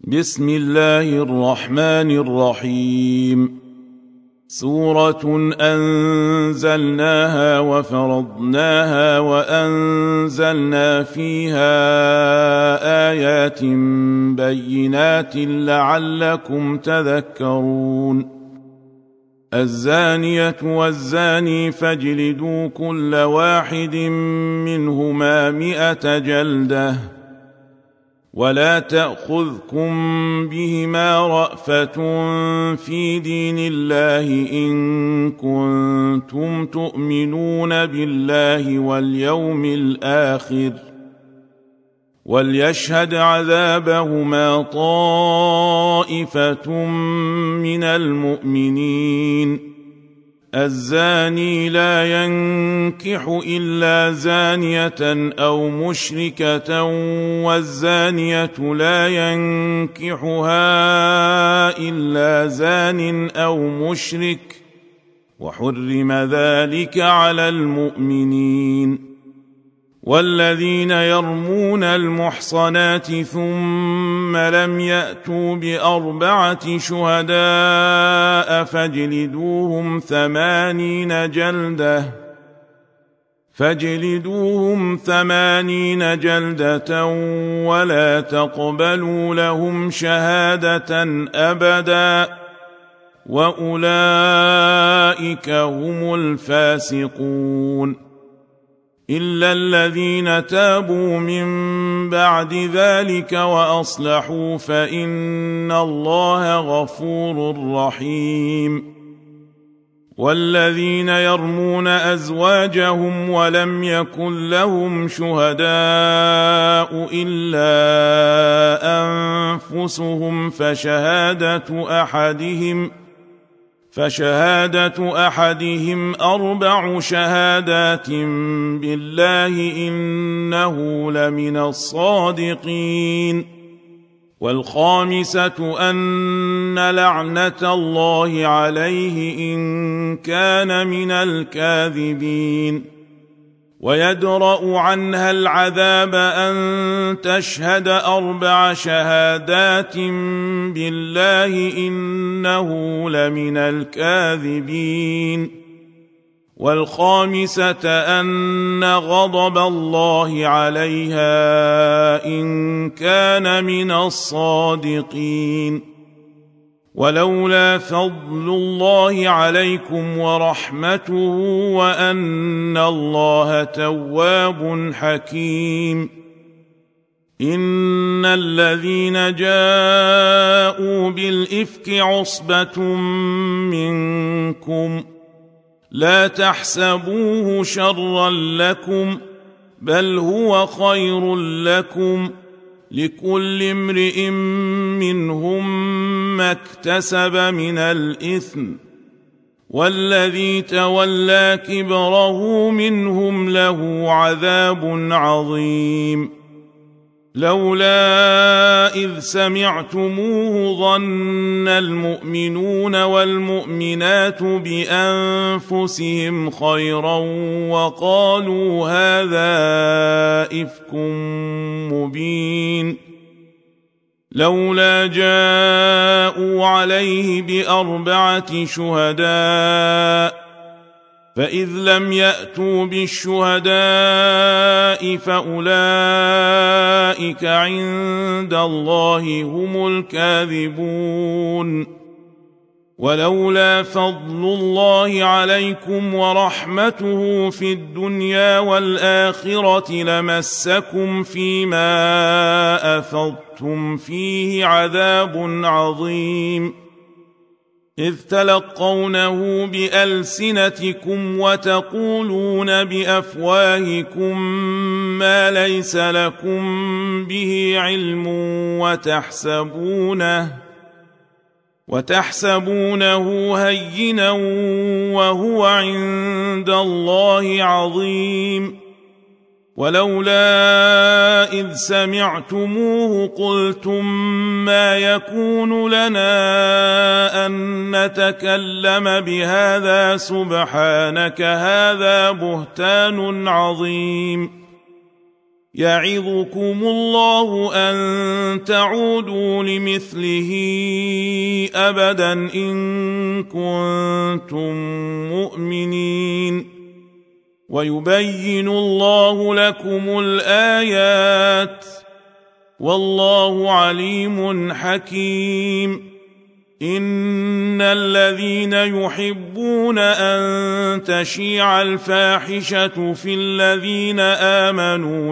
بسم الله الرحمن الرحيم. سورة أنزلناها وفرضناها وأنزلنا فيها آيات بينات لعلكم تذكرون. الزانية والزاني فاجلدوا كل واحد منهما 100 جلدة ولا تأخذكم بهما رأفة في دين الله إن كنتم تؤمنون بالله واليوم الآخر وليشهد عذابهما طائفة من المؤمنين. الزاني لا ينكح إلا زانية أو مشركة والزانية لا ينكحها إلا زان أو مشرك وحرم ذلك على المؤمنين. والذين يرمون المحصنات ثم لم يأتوا ب4 شهداء فاجلدوهم 80 جلدة ولا تقبلوا لهم شهادة أبدا وأولئك هم الفاسقون. إلا الذين تابوا من بعد ذلك وأصلحوا فإن الله غفور رحيم. والذين يرمون أزواجهم ولم يكن لهم شهداء إلا أنفسهم فشهادة أحدهم 4 شهادات بالله إنه لمن الصادقين. والخامسة أن لعنة الله عليه إن كان من الكاذبين. ويدرأ عنها العذاب أن تشهد 4 شهادات بالله إنه لمن الكاذبين. والخامسة أن غضب الله عليها إن كان من الصادقين. ولولا فضل الله عليكم ورحمته وأن الله تواب حكيم. إن الذين جاءوا بالإفك عصبة منكم لا تحسبوه شرا لكم بل هو خير لكم لكل امرئ منهم ما اكتسب من الإثم والذي تولى كبره منهم له عذاب عظيم. لولا إذ سمعتموه ظن المؤمنون والمؤمنات بأنفسهم خيرا وقالوا هذا إفك مبين. لولا جاءوا عليه ب4 شهداء فإذ لم يأتوا بالشهداء فأولئك عند الله هم الكاذبون. ولولا فضل الله عليكم ورحمته في الدنيا والآخرة لمسكم فيما أفضتم فيه عذاب عظيم. إذ تلقونه بألسنتكم وتقولون بأفواهكم ما ليس لكم به علم وتحسبونه هينا وهو عند الله عظيم. ولولا إذ سمعتموه قلتم ما يكون لنا أن نتكلم بهذا سبحانك هذا بهتان عظيم. يعظكم الله أن تعودوا لمثله أبدا إن كنتم مؤمنين ويبين الله لكم الآيات والله عليم حكيم إن الذين يحبون أن تشيع الفاحشة في الذين آمنوا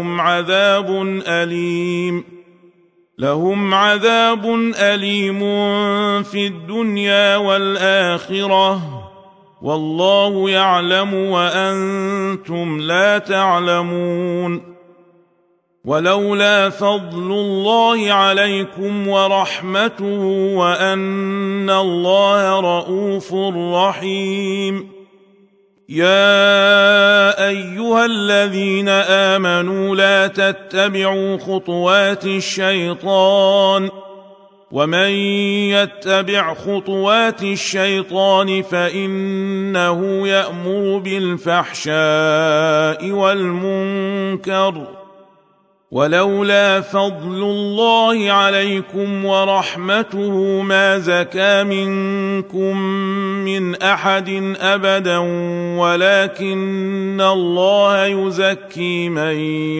لهم عذاب أليم في الدنيا والآخرة والله يعلم وأنتم لا تعلمون ولولا فضل الله عليكم ورحمته وأن الله رؤوف رحيم يا أيها الذين آمنوا لا تتبعوا خطوات الشيطان ومن يتبع خطوات الشيطان فإنه يأمر بالفحشاء والمنكر ولولا فضل الله عليكم ورحمته ما زكى منكم من أحد أبدا ولكن الله يزكي من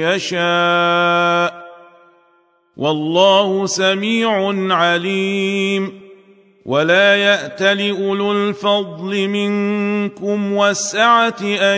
يشاء والله سميع عليم ولا يأتل أولو الفضل منكم والسعة أن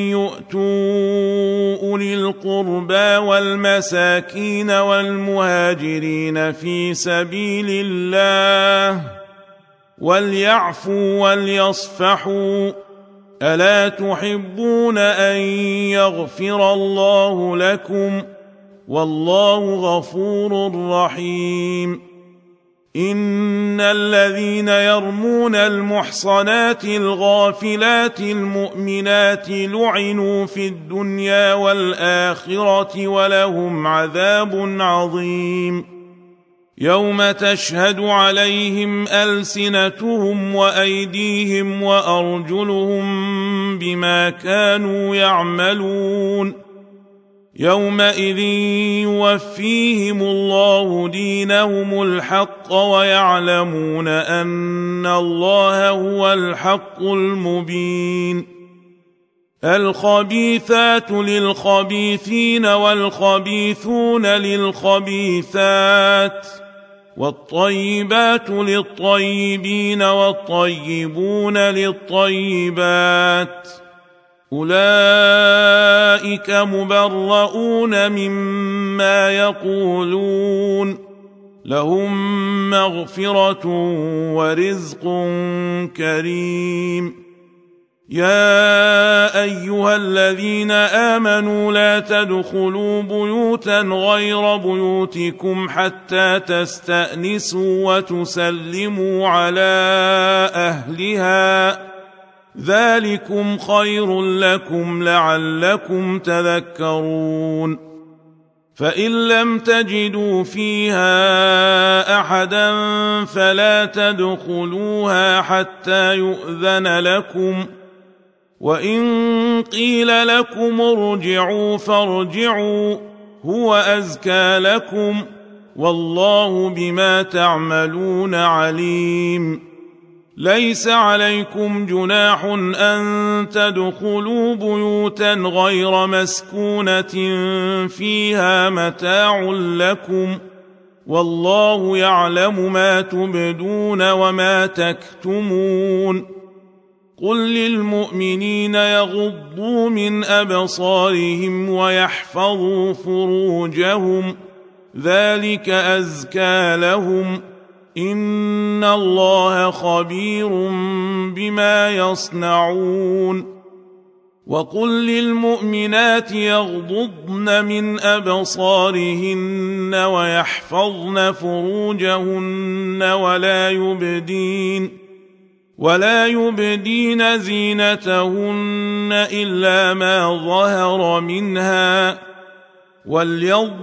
يؤتوا أولي القربى والمساكين والمهاجرين في سبيل الله وليعفوا وليصفحوا ألا تحبون أن يغفر الله لكم والله غفور رحيم إن الذين يرمون المحصنات الغافلات المؤمنات لعنوا في الدنيا والآخرة ولهم عذاب عظيم يوم تشهد عليهم ألسنتهم وأيديهم وأرجلهم بما كانوا يعملون يومئذ يوفيهم الله دينهم الحق ويعلمون أن الله هو الحق المبين الخبيثات للخبيثين والخبيثون للخبيثات والطيبات للطيبين والطيبون للطيبات أولئك مبرؤون مما يقولون لهم مغفرة ورزق كريم يا أيها الذين آمنوا لا تدخلوا بيوتا غير بيوتكم حتى تستأنسوا وتسلموا على أهلها ذلكم خير لكم لعلكم تذكرون فإن لم تجدوا فيها أحدا فلا تدخلوها حتى يؤذن لكم وإن قيل لكم ارجعوا فارجعوا هو أزكى لكم والله بما تعملون عليم ليس عليكم جناح أن تدخلوا بيوتا غير مسكونة فيها متاع لكم والله يعلم ما تبدون وما تكتمون قل للمؤمنين يغضوا من أبصارهم ويحفظوا فروجهم ذلك أزكى لهم إن الله خبير بما يصنعون وقل للمؤمنات يغضضن من أبصارهن ويحفظن فروجهن ولا يبدين زينتهن إلا ما ظهر منها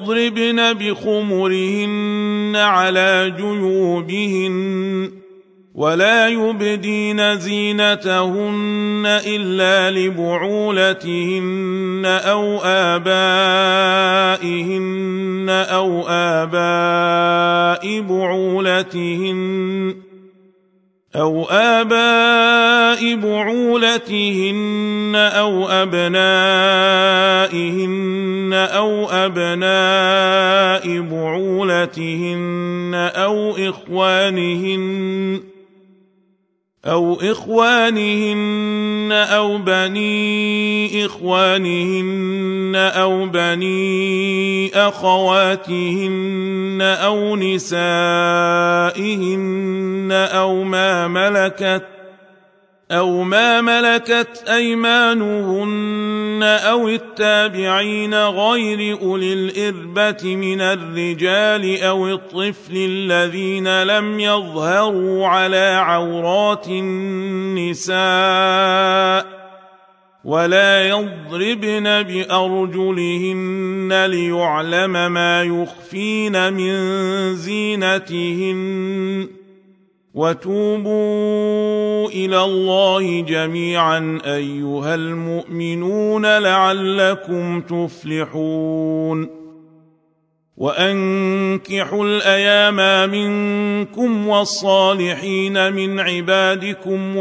وليضربن بخمرهن على جيوبهن ولا يبدين زينتهن إلا لبعولتهن أو آبائهن أو آباء بعولتهن أو أبنائهن أو أبناء بعولتهن أو إخوانهن أو بني إخوانهن أو بني أخواتهن أو نسائهن أو ما ملكت أيمانهن أو التابعين غير أولي الإربة من الرجال أو الطفل الذين لم يظهروا على عورات النساء ولا يضربن بأرجلهن ليعلم ما يخفين من زينتهن وتوبوا إلى الله جميعا أيها المؤمنون لعلكم تفلحون وأنكحوا الأيام منكم والصالحين من عبادكم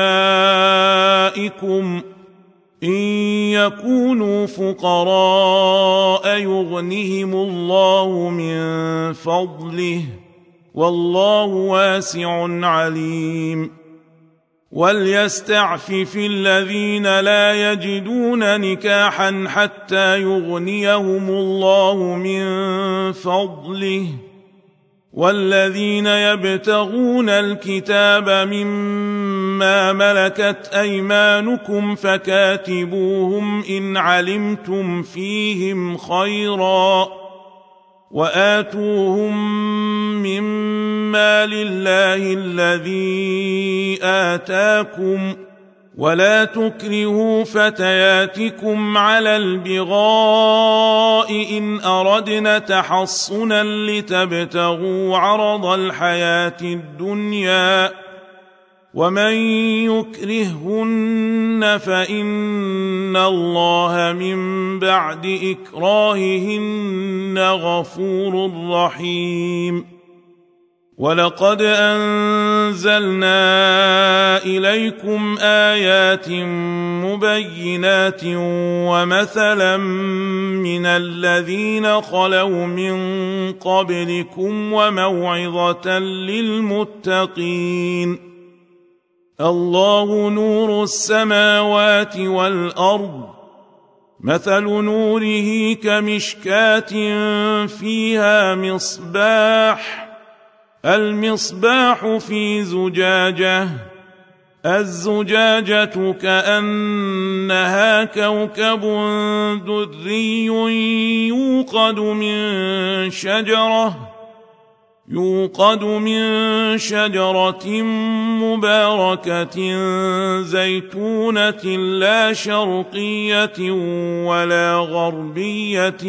وإمائكم إن يكونوا فقراء يغنهم الله من فضله والله واسع عليم وليستعفف الذين لا يجدون نكاحا حتى يغنيهم الله من فضله والذين يبتغون الكتاب مما ملكت أيمانكم فكاتبوهم إن علمتم فيهم خيرا وآتوهم مما لله الذي آتاكم ولا تكرهوا فتياتكم على البغاء إن أردنا تحصنا لتبتغوا عرض الحياة الدنيا ومن يكرههن فإن الله من بعد إكراههن غفور رحيم ولقد أنزلنا إليكم آيات مبينات ومثلا من الذين خلوا من قبلكم وموعظة للمتقين الله نور السماوات والأرض مثل نوره كمشكاة فيها مصباح المصباح في زجاجة الزجاجة كأنها كوكب دري يوقد من شجرة مباركة زيتونة لا شرقية ولا غربية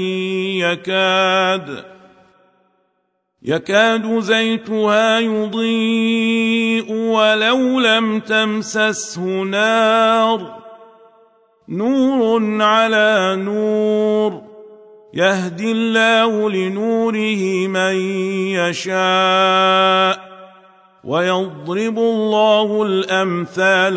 يكاد زيتها يضيء ولو لم تمسسه نور على نور يهدي الله لنوره من يشاء ويضرب الله الأمثال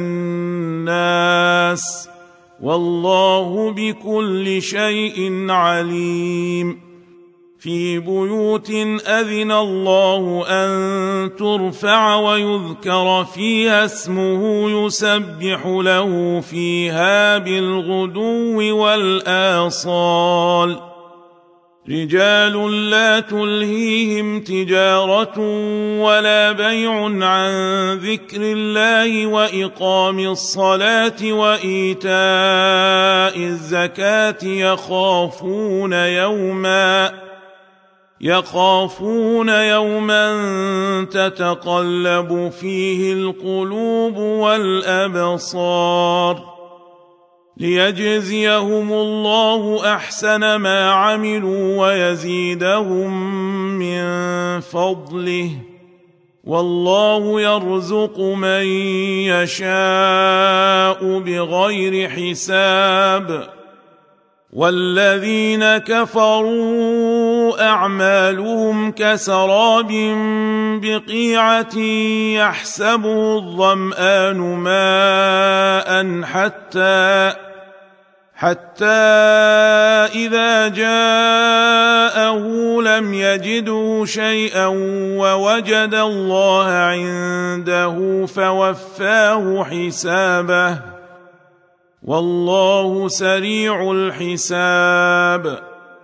للناس والله بكل شيء عليم في بيوت أذن الله أن ترفع ويذكر فيها اسمه يسبح له فيها بالغدو والآصال رجال لا تلهيهم تجارة ولا بيع عن ذكر الله وإقام الصلاة وإيتاء الزكاة يخافون يوما تتقلب فيه القلوب والأبصار ليجزيهم الله أحسن ما عملوا ويزيدهم من فضله والله يرزق من يشاء بغير حساب والذين كفروا أعمالهم كسراب بقيعة يحسبه الظمآن ماء حتى إذا جاءه لم يجده شيئا ووجد الله عنده فوفاه حسابه والله سريع الحساب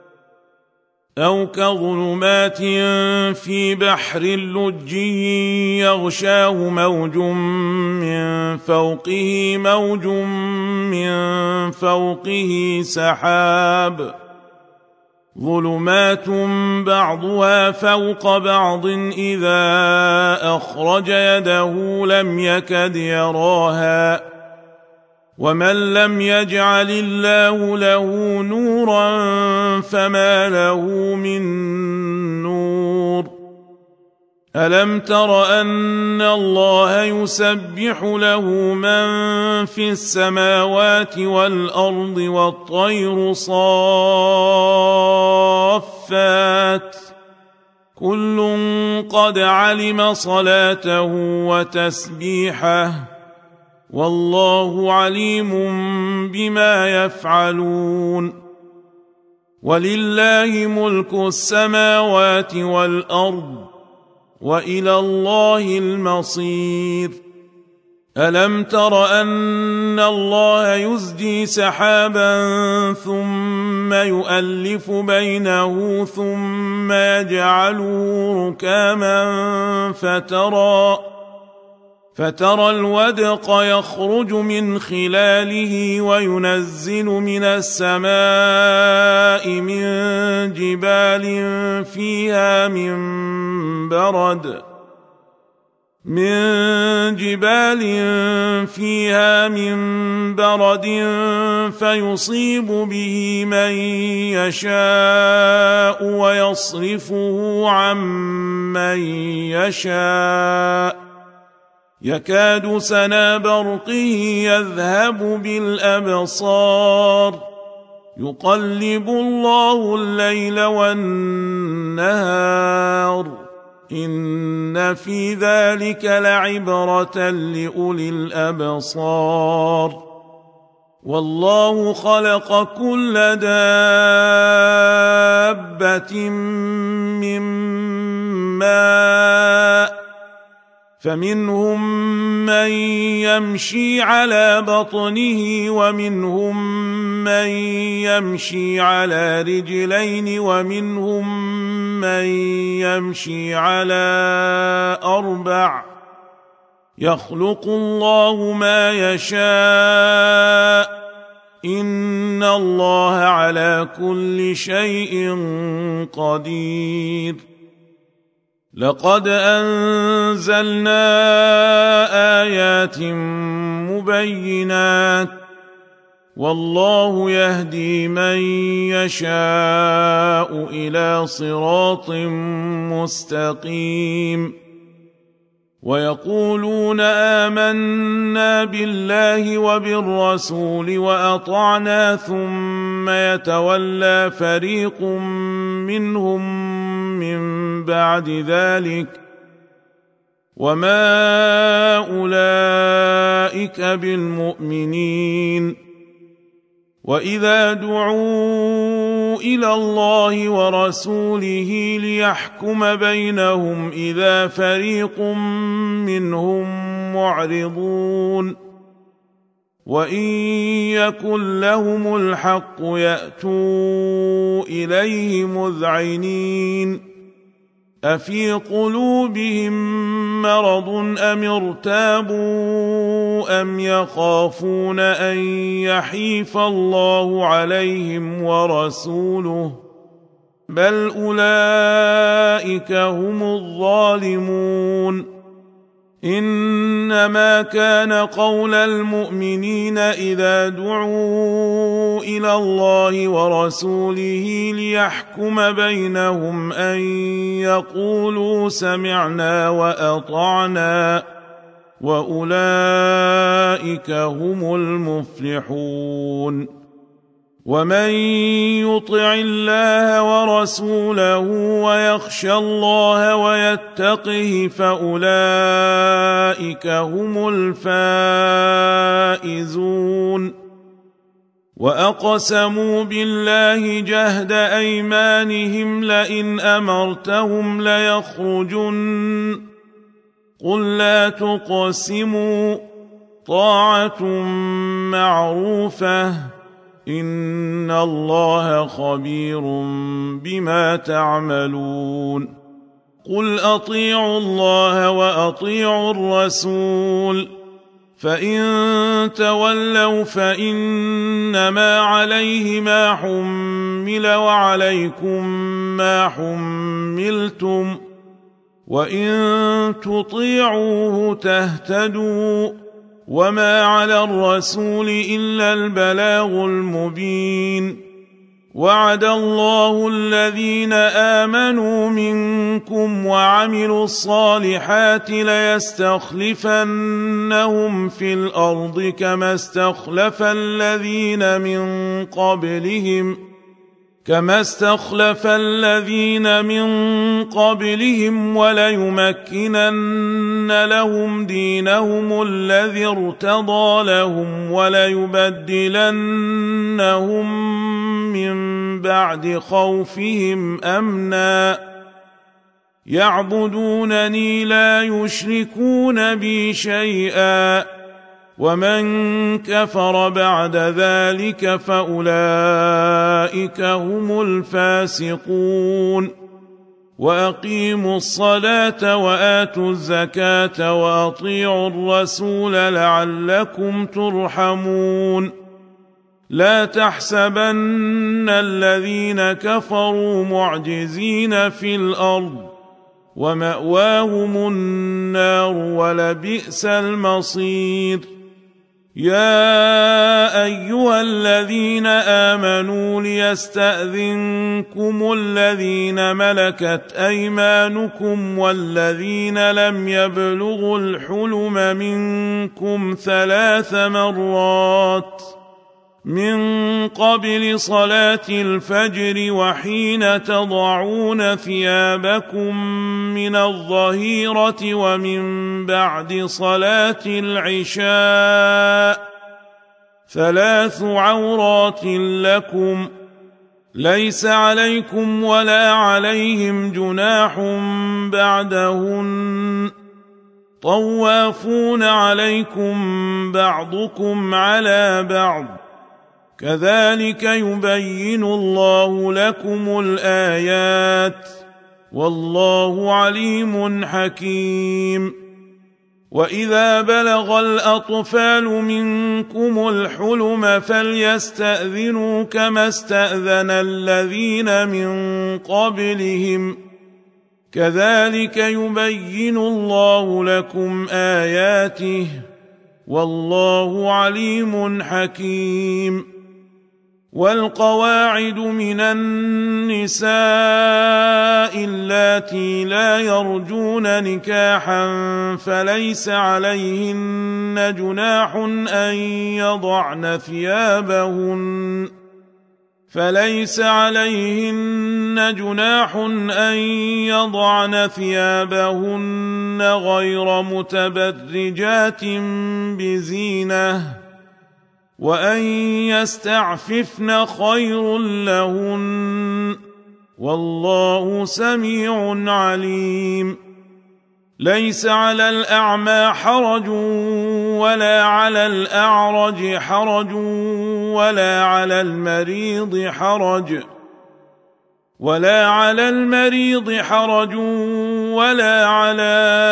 أو كظلمات في بحر لجي يغشاه موج من فوقه موج من فوقه سحاب ظلمات بعضها فوق بعض إذا أخرج يده لم يكد يراها ومن لم يجعل الله له نورا فما له من نور ألم تر أن الله يسبح له من في السماوات والأرض والطير صافات كل قد علم صلاته وتسبيحه والله عليم بما يفعلون ولله ملك السماوات والأرض وإلى الله المصير ألم تر أن الله يزجي سحابا ثم يؤلف بينه ثم يجعله ركاما فترى الودق يخرج من خلاله وينزل من السماء من جبال فيها من برد فيصيب به من يشاء ويصرفه عن من يشاء يكاد سنا برقه يذهب بالأبصار يقلب الله الليل والنهار إن في ذلك لعبرة لأولي الأبصار والله خلق كل دابة من ماء فمنهم من يمشي على بطنه ومنهم من يمشي على رجلين ومنهم من يمشي على أربع يخلق الله ما يشاء إن الله على كل شيء قدير لقد أنزلنا آيات مبينات والله يهدي من يشاء إلى صراط مستقيم ويقولون آمنا بالله وبالرسول وأطعنا ثم يتولى فريق منهم من بعد ذلك وما أولئك بالمؤمنين وإذا دعوا إلى الله ورسوله ليحكم بينهم إذا فريق منهم معرضون وإن يكن لهم الحق يأتوا إليه مذعنين أفي قلوبهم مرض أم ارتابوا أم يخافون أن يحيف الله عليهم ورسوله بل أولئك هم الظالمون إنما كان قول المؤمنين إذا دعوا إلى الله ورسوله ليحكم بينهم أن يقولوا سمعنا وأطعنا وأولئك هم المفلحون ومن يطع الله ورسوله ويخشى الله ويتقه فأولئك هم الفائزون وأقسموا بالله جهد أيمانهم لئن أمرتهم ليخرجن قل لا تقسموا طاعة معروفة إن الله خبير بما تعملون قل أطيعوا الله وأطيعوا الرسول فإن تولوا فإنما عليه ما حمل وعليكم ما حملتم وإن تطيعوه تهتدوا وما على الرسول إلا البلاغ المبين وعد الله الذين آمنوا منكم وعملوا الصالحات ليستخلفنهم في الأرض كما استخلف الذين من قبلهم وليمكنن لهم دينهم الذي ارتضى لهم وليبدلنهم من بعد خوفهم أمنا يعبدونني لا يشركون بي شيئا ومن كفر بعد ذلك فأولئك هم الفاسقون وأقيموا الصلاة وآتوا الزكاة وأطيعوا الرسول لعلكم ترحمون لا تحسبن الذين كفروا معجزين في الأرض ومأواهم النار ولبئس المصير يا أيها الذين آمنوا ليستأذنكم الذين ملكت أيمانكم والذين لم يبلغوا الحلم منكم 3 مرات من قبل صلاة الفجر وحين تضعون ثيابكم من الظهيرة ومن بعد صلاة العشاء 3 عورات لكم ليس عليكم ولا عليهم جناح بعدهن طوافون عليكم بعضكم على بعض كذلك يبين الله لكم الآيات والله عليم حكيم وإذا بلغ الأطفال منكم الحلم فليستأذنوا كما استأذن الذين من قبلهم كذلك يبين الله لكم آياته والله عليم حكيم والقواعد من النساء اللاتي لا يرجون نكاحا فليس عليهن جناح أن يضعن ثيابهن غير متبرجات بزينة وأن يستعففن خير لهن والله سميع عليم ليس على الأعمى حرج ولا على الأعرج حرج ولا على المريض حرج ولا على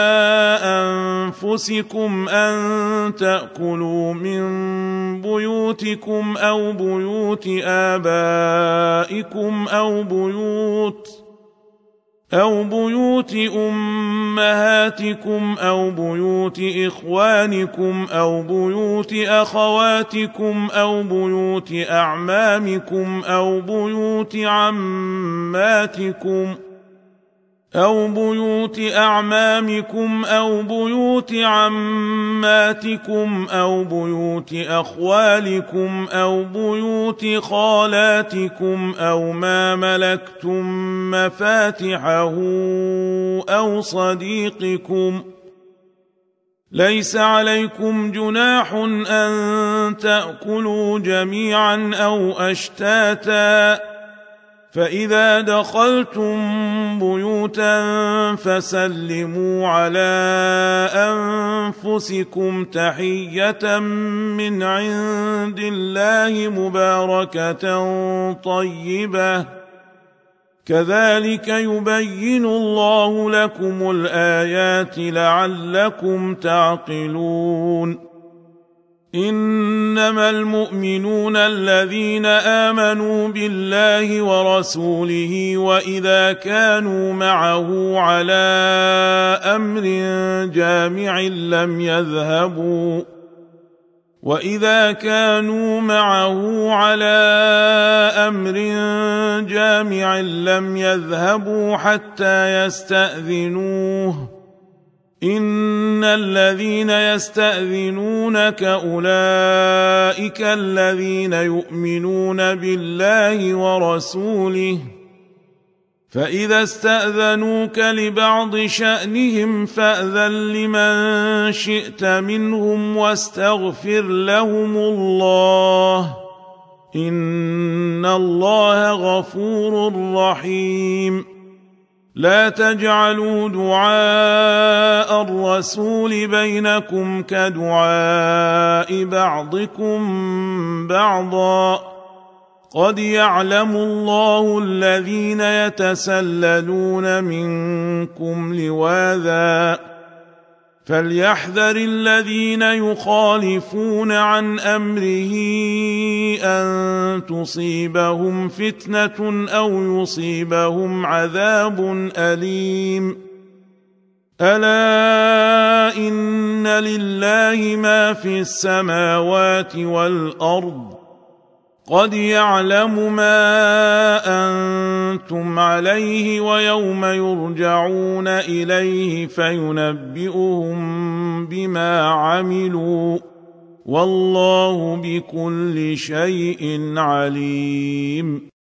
أنفسكم أن تأكلوا من بيوتكم أو بيوت آبائكم أو بيوت أمهاتكم أو بيوت إخوانكم أو بيوت أخواتكم أو بيوت أعمامكم أو بيوت عماتكم أو بيوت أعمامكم أو بيوت عماتكم أو بيوت أخوالكم أو بيوت خالاتكم أو ما ملكتم مفاتحه أو صديقكم. ليس عليكم جناح أن تأكلوا جميعا أو أشتاتا، فإذا دخلتم بيوتا فسلموا على أنفسكم تحية من عند الله مباركة طيبة، كذلك يبين الله لكم الآيات لعلكم تعقلون. إنما المؤمنون الذين آمنوا بالله ورسوله وإذا كانوا معه على أمر جامع لم يذهبوا حتى يستأذنوه. إن الذين يستأذنونك أولئك الذين يؤمنون بالله ورسوله، فإذا استأذنوك لبعض شأنهم فأذن لمن شئت منهم واستغفر لهم الله، إن الله غفور رحيم. لا تجعلوا دعاء الرسول بينكم كدعاء بعضكم بعضا، قد يعلم الله الذين يتسللون منكم لواذا، فليحذر الذين يخالفون عن أمره أن تصيبهم فتنة أو يصيبهم عذاب أليم. ألا إن لله ما في السماوات والأرض، قد يعلم ما أنتم عليه ويوم يرجعون إليه فينبئهم بما عملوا، والله بكل شيء عليم.